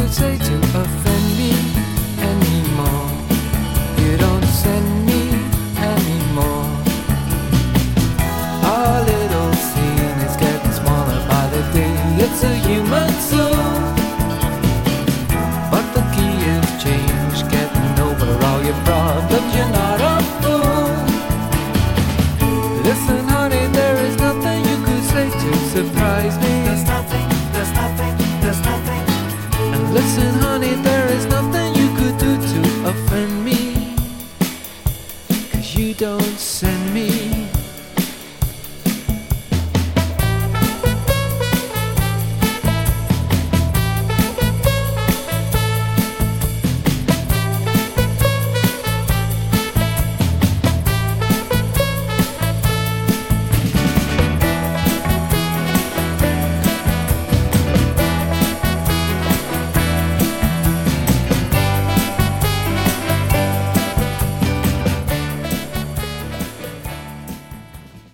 say to offend me anymore. You don't send me anymore. Our little scene is getting smaller by the day. It's a human soul, but the key is change. Getting over all your problems, you're not a fool. Listen honey, there is nothing you could say to surprise me.